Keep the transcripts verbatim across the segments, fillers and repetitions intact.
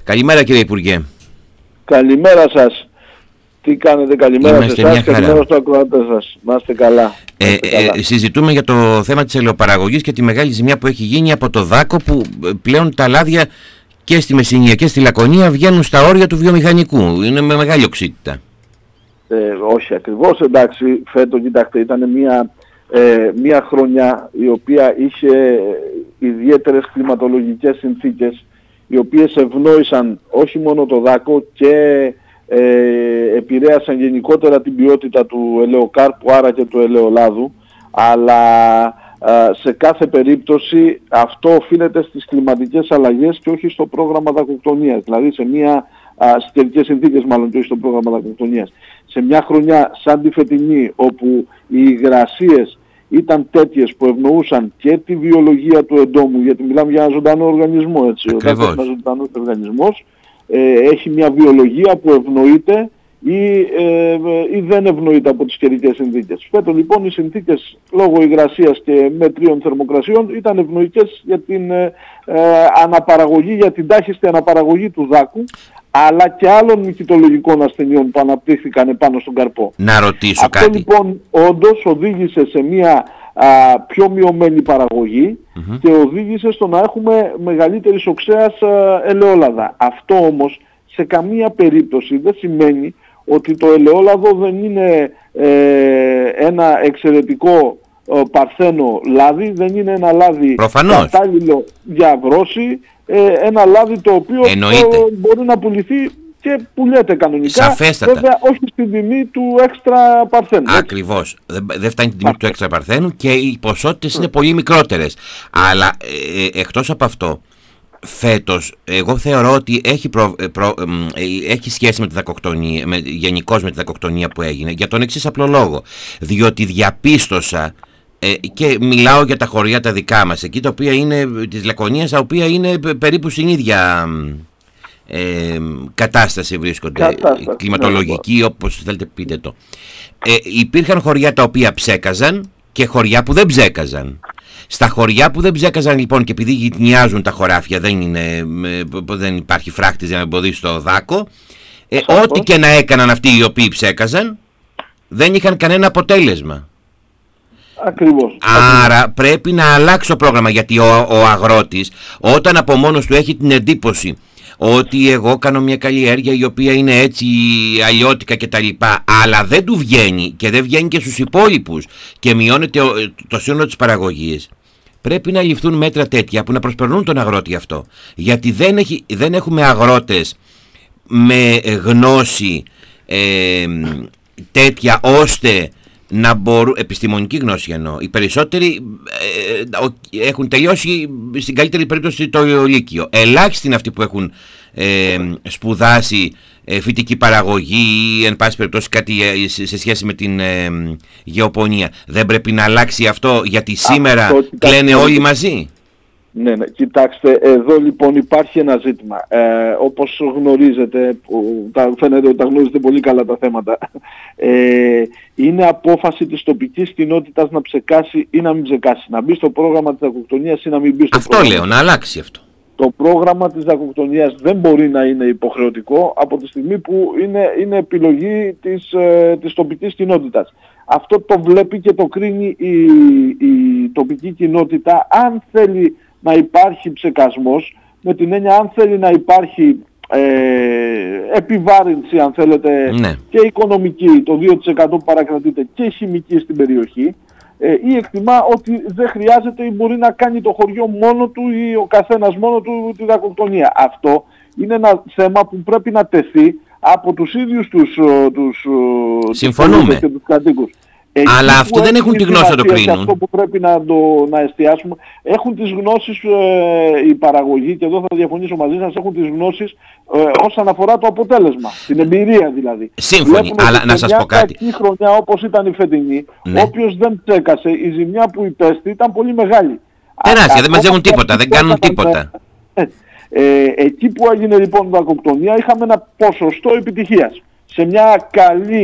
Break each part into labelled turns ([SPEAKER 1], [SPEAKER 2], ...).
[SPEAKER 1] Καλημέρα κύριε Υπουργέ.
[SPEAKER 2] Καλημέρα σας. Τι κάνετε, καλημέρα σε εσάς, καλημέρα στους ακροατές σας. Να είστε καλά.
[SPEAKER 1] Ε, ε, συζητούμε για το θέμα της ελαιοπαραγωγής και τη μεγάλη ζημιά που έχει γίνει από το δάκο, που πλέον τα λάδια και στη Μεσσηνία και στη Λακωνία βγαίνουν στα όρια του βιομηχανικού. Είναι με μεγάλη οξύτητα.
[SPEAKER 2] Ε, όχι ακριβώς, εντάξει, φέτος κοιτάξτε, ήταν μια, ε, μια χρονιά η οποία είχε ιδιαίτερες κλιματολογικές συνθήκες, οι οποίες ευνόησαν όχι μόνο το δάκο και ε, επηρέασαν γενικότερα την ποιότητα του ελαιοκάρπου, άρα και του ελαιολάδου, αλλά α, σε κάθε περίπτωση αυτό οφείλεται στις κλιματικές αλλαγές και όχι στο πρόγραμμα δακοκτονίας, δηλαδή σε μια, στις καιρικές συνθήκες μάλλον και όχι στο πρόγραμμα δακοκτονίας. Σε μια χρονιά σαν τη φετινή, όπου οι υγρασίες ήταν τέτοιες που ευνοούσαν και τη βιολογία του εντόμου, γιατί μιλάμε για ένα ζωντανό οργανισμό, έτσι. Όταν ένας ζωντανός οργανισμός ε, έχει μια βιολογία που ευνοείται ή, ε, ή δεν ευνοείται από τις καιρικές συνθήκες. Φέτος λοιπόν οι συνθήκες λόγω υγρασίας και μετρίων θερμοκρασιών ήταν ευνοϊκές για την ε, ε, αναπαραγωγή, για την τάχιστη αναπαραγωγή του δάκου, αλλά και άλλων μυκητολογικών ασθενειών που αναπτύχθηκαν πάνω στον καρπό.
[SPEAKER 1] Να ρωτήσω
[SPEAKER 2] Αυτό,
[SPEAKER 1] κάτι.
[SPEAKER 2] Αυτό λοιπόν όντως οδήγησε σε μια α, πιο μειωμένη παραγωγή mm-hmm. και οδήγησε στο να έχουμε μεγαλύτερης οξέας α, ελαιόλαδα. Αυτό όμως σε καμία περίπτωση δεν σημαίνει ότι το ελαιόλαδο δεν είναι ε, ένα εξαιρετικό ε, παρθένο λάδι, δεν είναι ένα λάδι κατάλληλο για βρώση, ε, ένα λάδι το οποίο ε, μπορεί να πουληθεί και πουλιέται κανονικά.
[SPEAKER 1] Σαφέστατα.
[SPEAKER 2] Βέβαια όχι στην τιμή του έξτρα παρθένου.
[SPEAKER 1] Ακριβώς. Δεν δε φτάνει την τιμή του έξτρα παρθένου και οι ποσότητες είναι πολύ μικρότερες. Αλλά ε, εκτός από αυτό, φέτος εγώ θεωρώ ότι έχει, προ, προ, ε, έχει σχέση με τη δακοκτονία, με, γενικώς με τη δακοκτονία που έγινε, για τον εξής απλό λόγο. Διότι διαπίστωσα, ε, και μιλάω για τα χωριά τα δικά μας, εκεί τα οποία είναι της Λακωνίας, τα οποία είναι περίπου στην ίδια ε, κατάσταση βρίσκονται, κατάσταση, κλιματολογική, ναι, όπως θέλετε πείτε το. Ε, υπήρχαν χωριά τα οποία ψέκαζαν και χωριά που δεν ψέκαζαν. Στα χωριά που δεν ψέκαζαν λοιπόν, και επειδή γυτνιάζουν τα χωράφια, δεν, είναι, δεν υπάρχει φράχτης για να εμποδίσει το δάκο, ε, ό,τι και να έκαναν αυτοί οι οποίοι ψέκαζαν, δεν είχαν κανένα αποτέλεσμα.
[SPEAKER 2] Ακριβώς.
[SPEAKER 1] Άρα
[SPEAKER 2] ακριβώς.
[SPEAKER 1] πρέπει να αλλάξει το πρόγραμμα, γιατί ο, ο αγρότης όταν από μόνος του έχει την εντύπωση ότι εγώ κάνω μια καλλιέργεια η οποία είναι έτσι αλλιώτικα και τα λοιπά, αλλά δεν του βγαίνει και δεν βγαίνει και στους υπόλοιπους και μειώνεται το σύνολο της παραγωγής, πρέπει να ληφθούν μέτρα τέτοια που να προσπερνούν τον αγρότη αυτό. Γιατί δεν, έχει, δεν έχουμε αγρότες με γνώση ε, τέτοια ώστε να μπορούν, επιστημονική γνώση εννοώ. Οι περισσότεροι ε, έχουν τελειώσει στην καλύτερη περίπτωση το λύκειο. Ελάχιστοι είναι αυτοί που έχουν ε, σπουδάσει ε, φυτική παραγωγή ή εν πάση περιπτώσει κάτι ε, σε σχέση με την ε, γεωπονία. Δεν πρέπει να αλλάξει αυτό, γιατί σήμερα αυτό, κλαίνε όλοι μαζί.
[SPEAKER 2] Ναι, ναι, κοιτάξτε, εδώ λοιπόν υπάρχει ένα ζήτημα. Ε, όπως γνωρίζετε, που τα, φαίνεται ότι τα γνωρίζετε πολύ καλά τα θέματα, ε, είναι απόφαση της τοπικής κοινότητας να ψεκάσει ή να μην ψεκάσει. Να μπει στο πρόγραμμα της δακοκτονίας ή να μην μπει στο
[SPEAKER 1] αυτό
[SPEAKER 2] πρόγραμμα.
[SPEAKER 1] Αυτό λέω, να αλλάξει αυτό.
[SPEAKER 2] Το πρόγραμμα της δακοκτονίας δεν μπορεί να είναι υποχρεωτικό από τη στιγμή που είναι, είναι επιλογή της, ε, της τοπικής κοινότητας. Αυτό το βλέπει και το κρίνει η, η τοπική κοινότητα, αν θέλει να υπάρχει ψεκασμός, με την έννοια αν θέλει να υπάρχει ε, επιβάρυνση, αν θέλετε, ναι, και οικονομική, το δύο τοις εκατό που παρακρατείται, και χημική στην περιοχή, ε, ή εκτιμά ότι δεν χρειάζεται ή μπορεί να κάνει το χωριό μόνο του ή ο καθένας μόνο του τη δακοκτονία. Αυτό είναι ένα θέμα που πρέπει να τεθεί από τους ίδιους τους, τους,
[SPEAKER 1] συμφωνούμε,
[SPEAKER 2] τους και τους κατοίκους. Εκεί
[SPEAKER 1] αλλά αυτοί δεν έχουν τη γνώση να το κρίνουν.
[SPEAKER 2] Αυτό που πρέπει να, το, να εστιάσουμε, έχουν τις γνώσεις ε, η παραγωγή, και εδώ θα διαφωνήσω μαζί σας, έχουν τις γνώσεις ε, όσον αφορά το αποτέλεσμα, την εμπειρία δηλαδή.
[SPEAKER 1] Σύμφωνοι, αλλά να σας πω κάτι.
[SPEAKER 2] Μια χρονιά όπως ήταν η φετινή, ναι, όποιος δεν τσέκασε, η ζημιά που υπέστη ήταν πολύ μεγάλη.
[SPEAKER 1] Τεράστια, δεν μαζεύουν τίποτα, δεν κάνουν τίποτα.
[SPEAKER 2] Ε, ε, εκεί που έγινε λοιπόν η δακοκτονία είχαμε ένα ποσοστό επιτυχίας. Σε μια καλή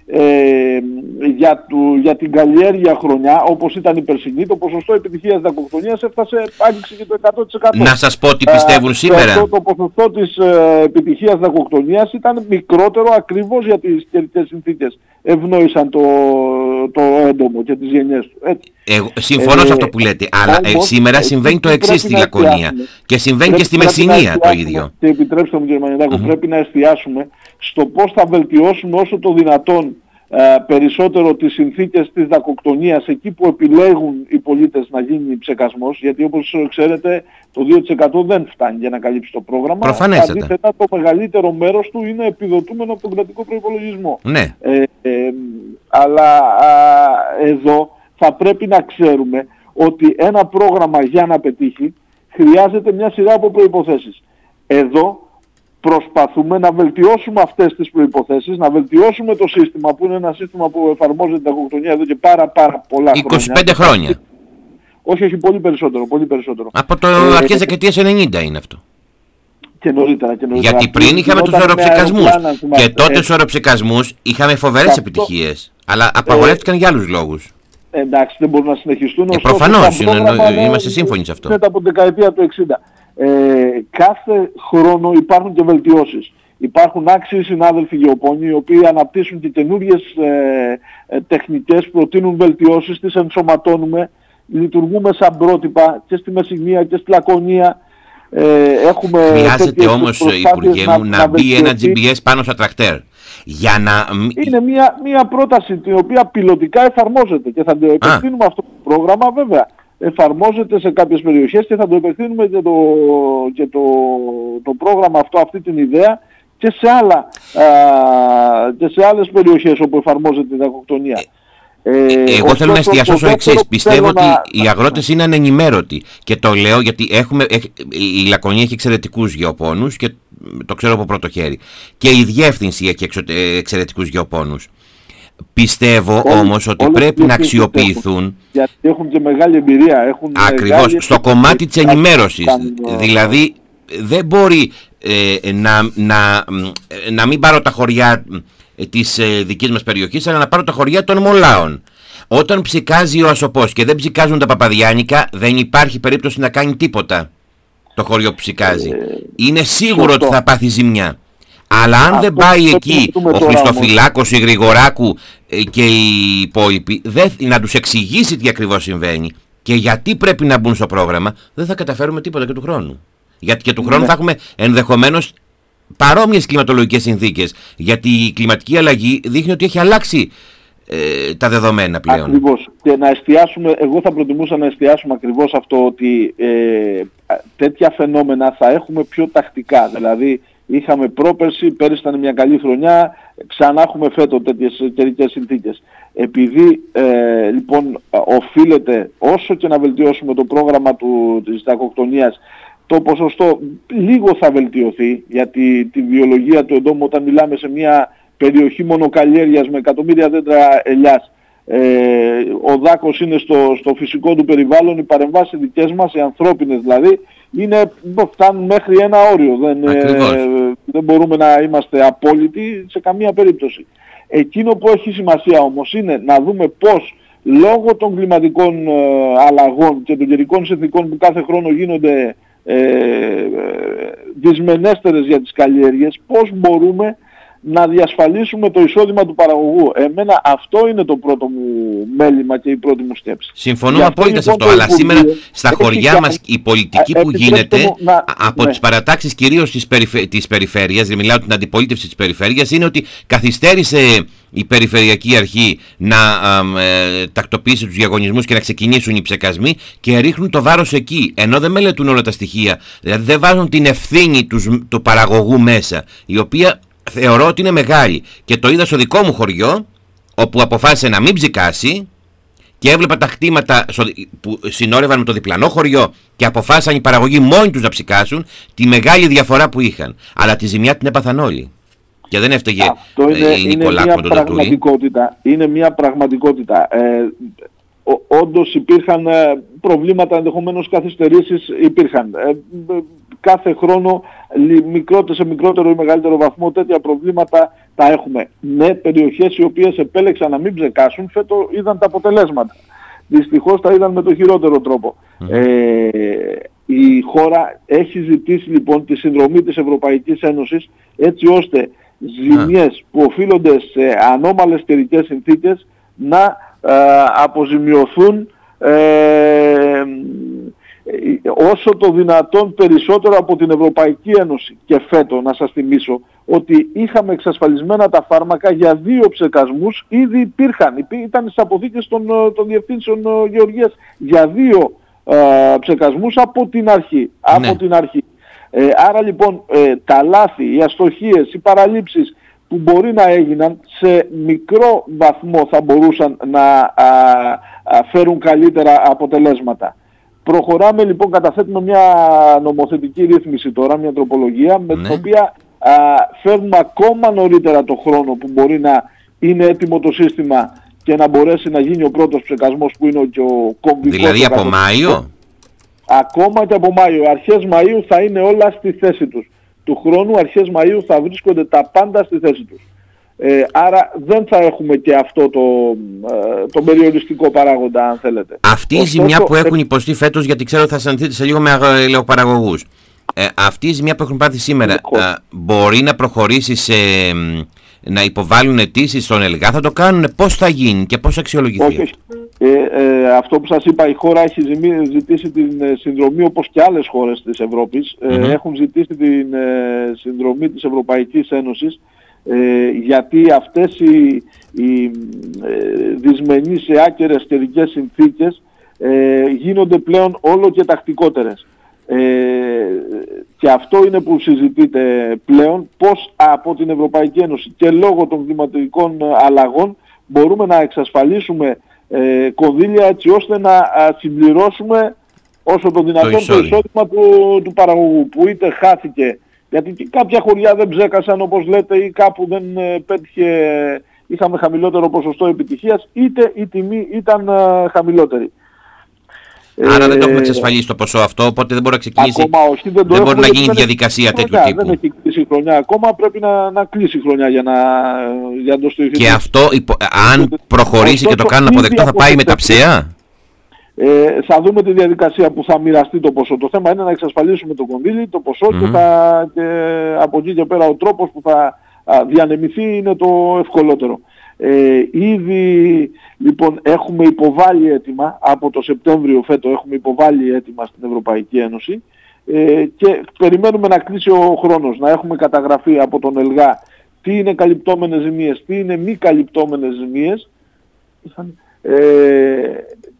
[SPEAKER 2] ε, για, του, για την καλλιέργεια χρονιά, όπως ήταν η περσινή, το ποσοστό επιτυχίας δακοκτονίας έφτασε, άνοιξε και το εκατό τοις εκατό.
[SPEAKER 1] Να σας πω τι πιστεύουν ε, σήμερα.
[SPEAKER 2] Αυτό το ποσοστό της ε, επιτυχίας δακοκτονίας ήταν μικρότερο ακριβώς γιατί οι καιρικές συνθήκες ευνόησαν το, το έντομο και τις γενιές του. Έτσι.
[SPEAKER 1] Εγώ συμφωνώ ε, σε αυτό που λέτε, αλλά όμως, ε, σήμερα συμβαίνει το εξής στη Λακωνία και συμβαίνει πρέπει, και στη Μεσσηνία το ίδιο.
[SPEAKER 2] Και επιτρέψτε μου κύριε Μανιδάκο, mm-hmm. πρέπει να εστιάσουμε στο πώς θα βελτιώσουμε όσο το δυνατόν ε, περισσότερο τις συνθήκες της δακοκτονίας εκεί που επιλέγουν οι πολίτες να γίνει ψεκασμός, γιατί όπως ξέρετε το δύο τοις εκατό δεν φτάνει για να καλύψει το πρόγραμμα.
[SPEAKER 1] Προφανέστατα.
[SPEAKER 2] Αντίθετα το μεγαλύτερο μέρος του είναι επιδοτούμενο από τον κρατικό προϋπολογισμό.
[SPEAKER 1] Ναι.
[SPEAKER 2] Ε, ε, αλλά α, εδώ θα πρέπει να ξέρουμε ότι ένα πρόγραμμα για να πετύχει χρειάζεται μια σειρά από προϋποθέσεις. Εδώ προσπαθούμε να βελτιώσουμε αυτές τις προϋποθέσεις, να βελτιώσουμε το σύστημα που είναι ένα σύστημα που εφαρμόζεται την δακοκτονία εδώ και πάρα πάρα πολλά χρόνια.
[SPEAKER 1] είκοσι πέντε χρόνια.
[SPEAKER 2] Όχι, όχι, πολύ περισσότερο, πολύ περισσότερο.
[SPEAKER 1] Από το ε, αρχές δεκαετίας ενενήντα είναι αυτό.
[SPEAKER 2] Και νωρίτερα, και νωρίτερα.
[SPEAKER 1] Γιατί πριν είχαμε τους οροψεκασμούς και τότε στους οροψεκασμούς είχαμε φοβερές αυτό, επιτυχίες, αλλά απαγορεύτηκαν ε, για άλλους λόγους.
[SPEAKER 2] Εντάξει, δεν μπορούν να συνεχιστούν.
[SPEAKER 1] Ε, προφανώς, είναι, είναι, είμαστε σύμφωνοι σε αυτό.
[SPEAKER 2] Μετά από την δεκαετία του εξήντα. Ε, κάθε χρόνο υπάρχουν και βελτιώσεις. Υπάρχουν άξιοι συνάδελφοι γεωπόνοι οι οποίοι αναπτύσσουν και καινούριες ε, ε, τεχνικές, προτείνουν βελτιώσεις, τις ενσωματώνουμε, λειτουργούμε σαν πρότυπα και στη Μεσσηνία και στη Λακωνία. Ε, έχουμε
[SPEAKER 1] χρειάζεται όμως, Υπουργέ μου, να, να μπει ένα τζι πι ες πάνω στα τρακτέρ. Για να...
[SPEAKER 2] Είναι μια, μια πρόταση την οποία πιλωτικά εφαρμόζεται και θα το επεκτείνουμε αυτό το πρόγραμμα βέβαια. Εφαρμόζεται σε κάποιες περιοχές και θα το επεκτείνουμε και το, και το, το πρόγραμμα αυτό, αυτή την ιδέα και σε, άλλα, α, και σε άλλες περιοχές όπου εφαρμόζεται η δακοκτονία.
[SPEAKER 1] Ε, Εγώ θέλω να εστιάσω στο εξής. Πιστεύω ότι να... οι αγρότες είναι ανενημέρωτοι και το λέω γιατί έχουμε, η Λακωνία έχει εξαιρετικούς γεωπόνους και το ξέρω από πρώτο χέρι και η διεύθυνση έχει εξαιρετικούς γεωπόνους. Πιστεύω όλοι, όμως ότι όλοι πρέπει να αξιοποιηθούν έχουν,
[SPEAKER 2] γιατί έχουν και μεγάλη εμπειρία. Έχουν
[SPEAKER 1] ακριβώς μεγάλη στο κομμάτι της ενημέρωσης. Δηλαδή δεν μπορεί ε, να, να, να μην πάρω τα χωριά της ε, δικής μας περιοχής, αλλά να πάρω τα χωριά των Μολάων. Όταν ψικάζει ο Ασοπός και δεν ψικάζουν τα Παπαδιάνικα, δεν υπάρχει περίπτωση να κάνει τίποτα το χωριό που ψικάζει. Ε, είναι σίγουρο σωστό. Ότι θα πάθει ζημιά. Αλλά αν αυτό δεν πάει εκεί ο Χριστοφυλάκος, η Γρηγοράκου ε, και οι υπόλοιποι, δεν, να τους εξηγήσει τι ακριβώς συμβαίνει και γιατί πρέπει να μπουν στο πρόγραμμα, δεν θα καταφέρουμε τίποτα και του χρόνου. Γιατί και του χρόνου ναι. θα έχουμε ενδεχομένως παρόμοιες κλιματολογικές συνθήκες. Γιατί η κλιματική αλλαγή δείχνει ότι έχει αλλάξει ε, τα δεδομένα πλέον.
[SPEAKER 2] Ακριβώς. Και να εστιάσουμε, εγώ θα προτιμούσα να εστιάσουμε ακριβώς αυτό ότι ε, τέτοια φαινόμενα θα έχουμε πιο τακτικά. Δηλαδή είχαμε πρόπερση, πέρυσι ήταν μια καλή χρονιά, ξανά έχουμε φέτο τέτοιες καιρικές συνθήκες. Επειδή ε, λοιπόν οφείλεται όσο και να βελτιώσουμε το πρόγραμμα του, της δακοκτονίας, το ποσοστό λίγο θα βελτιωθεί, γιατί τη βιολογία του εντόμου όταν μιλάμε σε μια περιοχή μονοκαλλιέργειας με εκατομμύρια δέντρα ελιάς, ε, ο δάκος είναι στο, στο φυσικό του περιβάλλον, οι παρεμβάσεις δικές μας, οι ανθρώπινες δηλαδή, είναι, φτάνουν μέχρι ένα όριο. Δεν, ε, δεν μπορούμε να είμαστε απόλυτοι σε καμία περίπτωση. Εκείνο που έχει σημασία όμως είναι να δούμε πώς λόγω των κλιματικών ε, αλλαγών και των καιρικών συνθηκών που κάθε χρόνο γίνονται ε, ε, δυσμενέστερες για τις καλλιέργειες, πώς μπορούμε να διασφαλίσουμε το εισόδημα του παραγωγού. Εμένα αυτό είναι το πρώτο μου μέλημα και η πρώτη μου σκέψη.
[SPEAKER 1] Συμφωνούμε απόλυτα σε αυτό, αλλά σήμερα στα χωριά έχει... μας η πολιτική που γίνεται να... από ναι. τις παρατάξεις κυρίως της, περιφε... της περιφέρειας, δηλαδή μιλάω την αντιπολίτευση της περιφέρειας, είναι ότι καθυστέρησε η Περιφερειακή Αρχή να ε, τακτοποιήσει τους διαγωνισμούς και να ξεκινήσουν οι ψεκασμοί και ρίχνουν το βάρος εκεί, ενώ δεν μελετούν όλα τα στοιχεία. Δηλαδή δεν βάζουν την ευθύνη τους, του παραγωγού μέσα, η οποία θεωρώ ότι είναι μεγάλη. Και το είδα στο δικό μου χωριό, όπου αποφάσισε να μην ψικάσει και έβλεπα τα χτήματα που συνόρευαν με το διπλανό χωριό και αποφάσισαν οι παραγωγοί μόνοι τους να ψικάσουν, τη μεγάλη διαφορά που είχαν. Αλλά τη ζημιά την έπαθαν όλοι. Και δεν έφταιγε
[SPEAKER 2] αυτό είναι, η Νικολάκου με τον πραγματικότητα. Είναι μια πραγματικότητα. Ε, όντως υπήρχαν ε, προβλήματα, ενδεχομένως καθυστερήσεις υπήρχαν. Ε, κάθε χρόνο μικρότερο, σε μικρότερο ή μεγαλύτερο βαθμό τέτοια προβλήματα τα έχουμε. Ναι, περιοχές οι οποίες επέλεξαν να μην ψεκάσουν φέτος είδαν τα αποτελέσματα. Δυστυχώς τα είδαν με το χειρότερο τρόπο. Mm-hmm. Ε, η χώρα έχει ζητήσει λοιπόν τη συνδρομή της Ευρωπαϊκής Ένωσης έτσι ώστε ζημιές που οφείλονται σε ανώμαλες καιρικές συνθήκες να ε, αποζημιωθούν ε, όσο το δυνατόν περισσότερο από την Ευρωπαϊκή Ένωση. Και φέτος να σας θυμίσω ότι είχαμε εξασφαλισμένα τα φάρμακα για δύο ψεκασμούς, ήδη υπήρχαν, ήταν στις αποθήκες των, των διευθύνσεων γεωργίας για δύο ε, ψεκασμούς από την αρχή. Ναι. Από την αρχή. Ε, άρα λοιπόν ε, τα λάθη, οι αστοχίες, οι παραλήψεις που μπορεί να έγιναν σε μικρό βαθμό θα μπορούσαν να α, α, φέρουν καλύτερα αποτελέσματα. Προχωράμε λοιπόν, καταθέτουμε μια νομοθετική ρύθμιση τώρα, μια τροπολογία με ναι. την οποία α, φέρνουμε ακόμα νωρίτερα το χρόνο που μπορεί να είναι έτοιμο το σύστημα και να μπορέσει να γίνει ο πρώτος ψεκασμός που είναι και ο κομβικός.
[SPEAKER 1] Δηλαδή από Μάιο?
[SPEAKER 2] Ακόμα και από Μάιο. Αρχές Μαΐου θα είναι όλα στη θέση τους. Του χρόνου αρχές Μαΐου θα βρίσκονται τα πάντα στη θέση τους. Ε, άρα δεν θα έχουμε και αυτό το, ε, το περιοριστικό παράγοντα, αν θέλετε.
[SPEAKER 1] Αυτή η ζημιά που έχουν υποστεί φέτος, γιατί ξέρω ότι θα συναντηθείτε σε λίγο με ελαιοπαραγωγούς, ε, αυτή η ζημιά που έχουν πάθει σήμερα ε, μπορεί να προχωρήσει σε, να υποβάλουν αιτήσεις στον ΕΛΓΑ? Θα το κάνουν? Πώς θα γίνει και πώς θα αξιολογηθεί?
[SPEAKER 2] Όχι, ε, ε, αυτό που σας είπα, η χώρα έχει ζητήσει την συνδρομή, όπως και άλλες χώρες της Ευρώπης mm-hmm. ε, έχουν ζητήσει την ε, συνδρομή της Ευρωπαϊκής Ένωσης, Ε, γιατί αυτές οι, οι ε, δυσμενείς σε άκερες καιρικές συνθήκες ε, γίνονται πλέον όλο και τακτικότερες. Ε, και αυτό είναι που συζητείται πλέον, πώς από την Ευρωπαϊκή Ένωση και λόγω των κλιματικών αλλαγών μπορούμε να εξασφαλίσουμε ε, κονδύλια έτσι ώστε να α, συμπληρώσουμε όσο το δυνατόν το εισόδημα του, του παραγωγού, που είτε χάθηκε γιατί και κάποια χωριά δεν ψέκασαν όπως λέτε ή κάπου δεν ε, πέτυχε, είχαμε χαμηλότερο ποσοστό επιτυχίας, είτε η τιμή ήταν ε, χαμηλότερη.
[SPEAKER 1] Άρα ε, δεν το έχουμε εξασφαλίσει το ποσό αυτό, οπότε δεν μπορεί να ξεκινήσει,
[SPEAKER 2] ακόμα όχι, δεν,
[SPEAKER 1] δεν μπορεί να γίνει διαδικασία τέτοιου
[SPEAKER 2] χρονιά,
[SPEAKER 1] τύπου.
[SPEAKER 2] Δεν έχει κλείσει η χρονιά ακόμα, πρέπει να, να κλείσει η χρονιά για να, για να το στηριχθεί.
[SPEAKER 1] Και αυτό, υπο, αν προχωρήσει και το κάνουν αποδεκτό, θα πάει μεταψαία?
[SPEAKER 2] Ε, θα δούμε τη διαδικασία που θα μοιραστεί το ποσό. Το θέμα είναι να εξασφαλίσουμε το κονδύλι, το ποσό mm-hmm. και, θα, και από εκεί και πέρα ο τρόπος που θα α, διανεμηθεί είναι το ευκολότερο. Ε, ήδη λοιπόν έχουμε υποβάλει έτοιμα, από το Σεπτέμβριο φέτος έχουμε υποβάλει έτοιμα στην Ευρωπαϊκή Ένωση ε, και περιμένουμε να κλείσει ο χρόνος, να έχουμε καταγραφεί από τον ΕΛΓΑ τι είναι καλυπτόμενες ζημίες, τι είναι μη καλυπτόμενες ζημίες. Ε,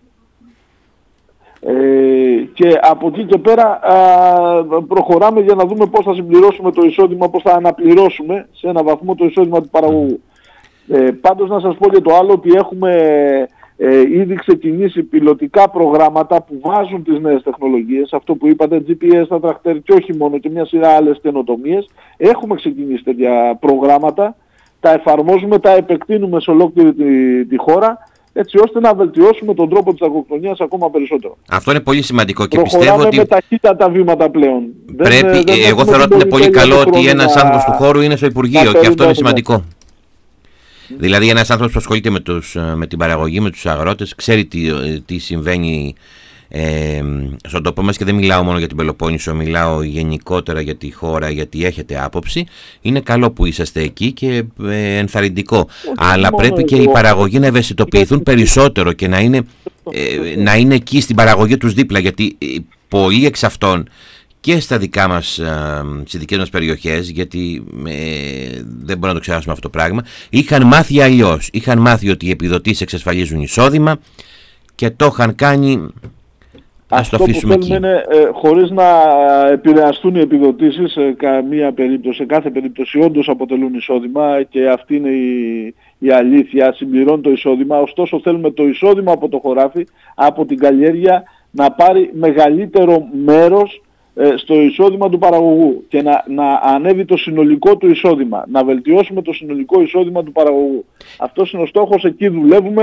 [SPEAKER 2] Ε, και από εκεί και πέρα α, προχωράμε για να δούμε πώς θα συμπληρώσουμε το εισόδημα, πώς θα αναπληρώσουμε σε ένα βαθμό το εισόδημα του παραγωγού. Ε, πάντως να σας πω και το άλλο, ότι έχουμε ε, ήδη ξεκινήσει πιλωτικά προγράμματα που βάζουν τις νέες τεχνολογίες, αυτό που είπατε, τζι πι ες στα τρακτέρ και όχι μόνο, και μια σειρά άλλες καινοτομίες. Έχουμε ξεκινήσει τέτοια προγράμματα, τα εφαρμόζουμε, τα επεκτείνουμε σε ολόκληρη τη, τη χώρα, έτσι ώστε να βελτιώσουμε τον τρόπο της αγροκτονίας ακόμα περισσότερο.
[SPEAKER 1] Αυτό είναι πολύ σημαντικό και
[SPEAKER 2] προχωράμε
[SPEAKER 1] πιστεύω ότι
[SPEAKER 2] με ταχύτατα βήματα πλέον.
[SPEAKER 1] Πρέπει, δεν, δεν εγώ θεωρώ ότι είναι πολύ καλό ότι ένας να... άνθρωπος του χώρου είναι στο Υπουργείο και αυτό είναι σημαντικό. Mm. Δηλαδή ένας άνθρωπος που ασχολείται με, τους, με την παραγωγή, με τους αγρότες, ξέρει τι, τι συμβαίνει ε, στον τόπο μας, και δεν μιλάω μόνο για την Πελοπόννησο, μιλάω γενικότερα για τη χώρα, γιατί έχετε άποψη. Είναι καλό που είσαστε εκεί και ε, ενθαρρυντικό. Όχι, αλλά πρέπει και εγώ. οι παραγωγοί να ευαισθητοποιηθούν περισσότερο και να είναι, ε, να είναι εκεί στην παραγωγή τους δίπλα, γιατί ε, πολλοί εξ αυτών και στα δικά μας, στις δικές μας περιοχές, γιατί ε, δεν μπορούμε να το ξεχάσουμε αυτό το πράγμα, είχαν μάθει αλλιώς. Είχαν μάθει ότι οι επιδοτήσεις εξασφαλίζουν εισόδημα και το είχαν κάνει. Ας το αφήσουμε εκεί. Είναι,
[SPEAKER 2] ε, χωρίς να επηρεαστούν οι επιδοτήσεις σε, καμία περίπτωση, σε κάθε περίπτωση όντως αποτελούν εισόδημα και αυτή είναι η, η αλήθεια, συμπληρώνει το εισόδημα. Ωστόσο θέλουμε το εισόδημα από το χωράφι, από την καλλιέργεια, να πάρει μεγαλύτερο μέρος ε, στο εισόδημα του παραγωγού και να, να ανέβει το συνολικό του εισόδημα, να βελτιώσουμε το συνολικό εισόδημα του παραγωγού. Αυτός είναι ο στόχος, εκεί δουλεύουμε.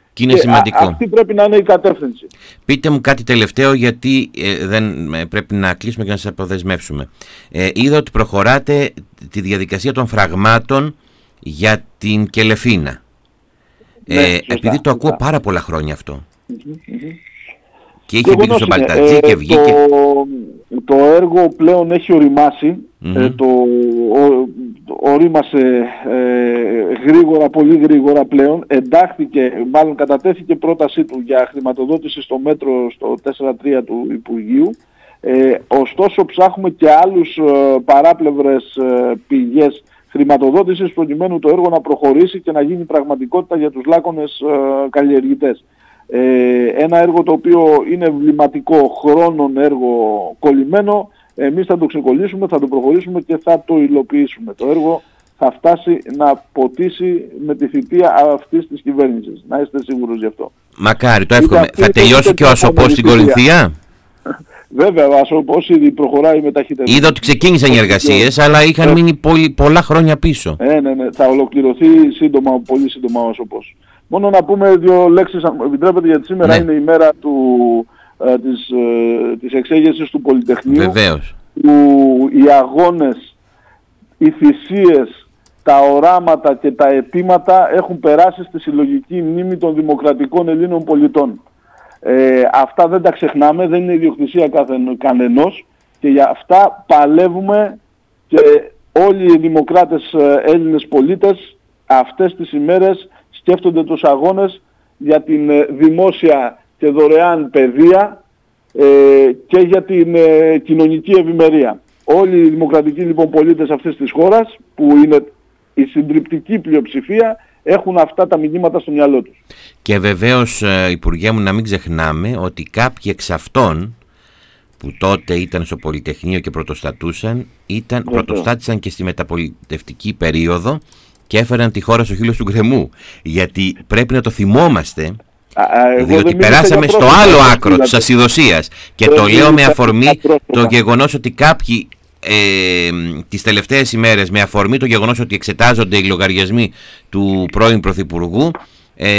[SPEAKER 1] Και είναι και σημαντικό.
[SPEAKER 2] Α, αυτή πρέπει να είναι η κατεύθυνση.
[SPEAKER 1] Πείτε μου κάτι τελευταίο, γιατί ε, δεν ε, πρέπει να κλείσουμε και να σας αποδεσμεύσουμε. Ε, είδα ότι προχωράτε τη διαδικασία των φραγμάτων για την Κελεφίνα.
[SPEAKER 2] Ναι,
[SPEAKER 1] ε,
[SPEAKER 2] σωστά,
[SPEAKER 1] επειδή το
[SPEAKER 2] σωστά.
[SPEAKER 1] ακούω πάρα πολλά χρόνια αυτό.
[SPEAKER 2] Mm-hmm, mm-hmm.
[SPEAKER 1] Και είχε μπει στον Παλτατζή
[SPEAKER 2] ε,
[SPEAKER 1] και βγήκε.
[SPEAKER 2] Το, το έργο πλέον έχει οριμάσει. Mm-hmm. Ε, το ο, ορίμασε ε, γρήγορα, πολύ γρήγορα πλέον. Εντάχθηκε, μάλλον κατατέθηκε πρότασή του για χρηματοδότηση στο μέτρο στο τέσσερα τρία του Υπουργείου. Ε, ωστόσο ψάχνουμε και άλλους ε, παράπλευρες ε, πηγές χρηματοδότησης προκειμένου το έργο να προχωρήσει και να γίνει πραγματικότητα για τους λάκωνες ε, καλλιεργητές. Ε, ένα έργο το οποίο είναι εμβληματικό, χρόνων έργο κολλημένο, εμείς θα το ξεκολλήσουμε, θα το προχωρήσουμε και θα το υλοποιήσουμε. Το έργο θα φτάσει να ποτίσει με τη θητεία αυτής της κυβέρνησης. Να είστε σίγουρος γι' αυτό.
[SPEAKER 1] Μακάρι, το εύχομαι. Θα τελειώσει και ο Ασωπός στην Κορινθία.
[SPEAKER 2] Βέβαια, ο Ασωπός ήδη προχωράει με ταχύτητα.
[SPEAKER 1] Είδα ότι ξεκίνησαν οι εργασίες, αλλά είχαν μείνει πολύ, πολλά χρόνια πίσω.
[SPEAKER 2] Ε, ναι, ναι, θα ολοκληρωθεί σύντομα, πολύ σύντομα ο Ασωπός. Μόνο να πούμε δύο λέξεις, αν μου επιτρέπετε, γιατί σήμερα ναι. είναι η μέρα του, ε, της, ε, της εξέγερσης του Πολυτεχνείου.
[SPEAKER 1] Βεβαίως.
[SPEAKER 2] Που οι αγώνες, οι θυσίες, τα οράματα και τα αιτήματα έχουν περάσει στη συλλογική μνήμη των δημοκρατικών Ελλήνων πολιτών. Ε, αυτά δεν τα ξεχνάμε, δεν είναι ιδιοκτησία κανενός και για αυτά παλεύουμε και όλοι οι δημοκράτες Έλληνες πολίτες αυτές τις ημέρες σκέφτονται τους αγώνες για την δημόσια και δωρεάν παιδεία ε, και για την ε, κοινωνική ευημερία. Όλοι οι δημοκρατικοί λοιπόν πολίτες αυτής της χώρας, που είναι η συντριπτική πλειοψηφία, έχουν αυτά τα μηνύματα στο μυαλό τους.
[SPEAKER 1] Και βεβαίως, Υπουργέ μου, να μην ξεχνάμε ότι κάποιοι εξ αυτών που τότε ήταν στο Πολυτεχνείο και πρωτοστατούσαν, ήταν, πρωτοστάτησαν και στη μεταπολιτευτική περίοδο και έφεραν τη χώρα στο χείλος του γκρεμού. Γιατί πρέπει να το θυμόμαστε, α, διότι περάσαμε στο άλλο άκρο της ασυδοσίας. Και το λέω με αφορμή το γεγονός ότι κάποιοι Ε, τις τελευταίες ημέρες, με αφορμή το γεγονός ότι εξετάζονται οι λογαριασμοί του πρώην Πρωθυπουργού, ε,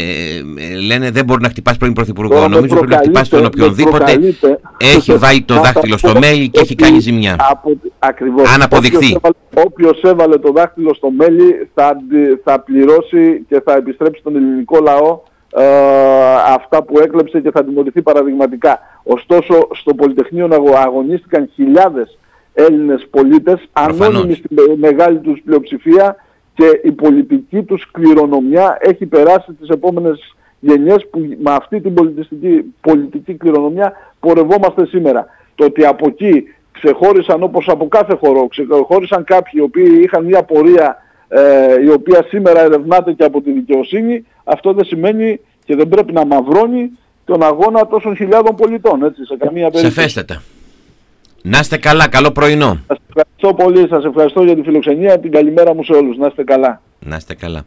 [SPEAKER 1] λένε δεν μπορεί να χτυπάς πρώην Πρωθυπουργό. Νομίζω πρέπει να χτυπάς τον οποιονδήποτε έχει βάλει το δάχτυλο στο μέλι και έχει κάνει ζημιά.
[SPEAKER 2] Από, ακριβώς.
[SPEAKER 1] Αν αποδειχθεί.
[SPEAKER 2] Όποιος έβαλε, όποιος έβαλε το δάχτυλο στο μέλι θα, θα πληρώσει και θα επιστρέψει στον ελληνικό λαό ε, αυτά που έκλεψε και θα τιμωρηθεί παραδειγματικά. Ωστόσο στο Πολυτεχνείο αγωνίστηκαν χιλιάδες Έλληνες πολίτες, ανώνυμοι στη μεγάλη τους πλειοψηφία, και η πολιτική τους κληρονομιά έχει περάσει τις επόμενες γενιές που με αυτή την πολιτιστική, πολιτική κληρονομιά πορευόμαστε σήμερα. Το ότι από εκεί ξεχώρισαν, όπως από κάθε χώρο, ξεχώρισαν κάποιοι οι οποίοι είχαν μια πορεία ε, η οποία σήμερα ερευνάται και από τη δικαιοσύνη, αυτό δεν σημαίνει και δεν πρέπει να μαυρώνει τον αγώνα τόσων χιλιάδων πολιτών, έτσι, σε καμία περίπτωση.
[SPEAKER 1] Σαφέστατα. Να είστε καλά, καλό πρωινό.
[SPEAKER 2] Σας ευχαριστώ πολύ, σας ευχαριστώ για τη φιλοξενία, την καλημέρα μου σε όλους. Να είστε καλά.
[SPEAKER 1] Να είστε καλά.